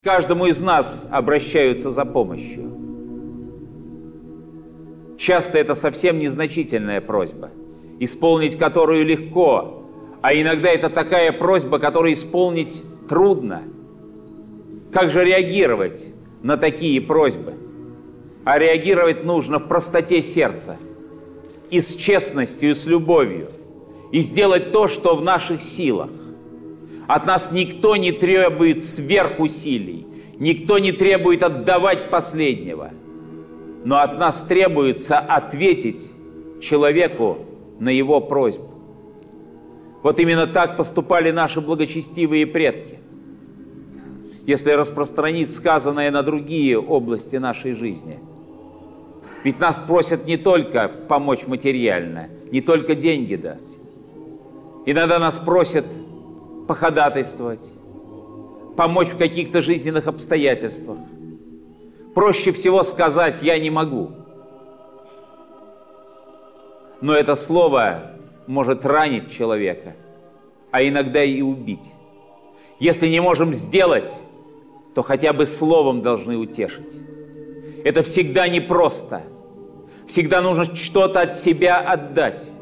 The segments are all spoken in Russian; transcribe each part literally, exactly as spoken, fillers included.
Каждому из нас обращаются за помощью. Часто это совсем незначительная просьба, исполнить которую легко, а иногда это такая просьба, которую исполнить трудно. Как же реагировать на такие просьбы? А реагировать нужно в простоте сердца, и с честностью, и с любовью, и сделать то, что в наших силах. От нас никто не требует сверхусилий, никто не требует отдавать последнего. Но от нас требуется ответить человеку на его просьбу. Вот именно так поступали наши благочестивые предки. Если распространить сказанное на другие области нашей жизни. Ведь нас просят не только помочь материально, не только деньги дать. Иногда нас просят походатайствовать, помочь в каких-то жизненных обстоятельствах. Проще всего сказать «я не могу». Но это слово может ранить человека, а иногда и убить. Если не можем сделать, то хотя бы словом должны утешить. Это всегда непросто. Всегда нужно что-то от себя отдать,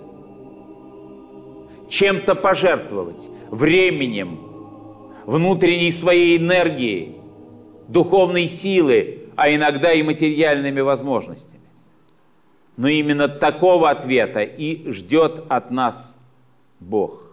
чем-то пожертвовать, временем, внутренней своей энергией, духовной силы, а иногда и материальными возможностями. Но именно такого ответа и ждет от нас Бог.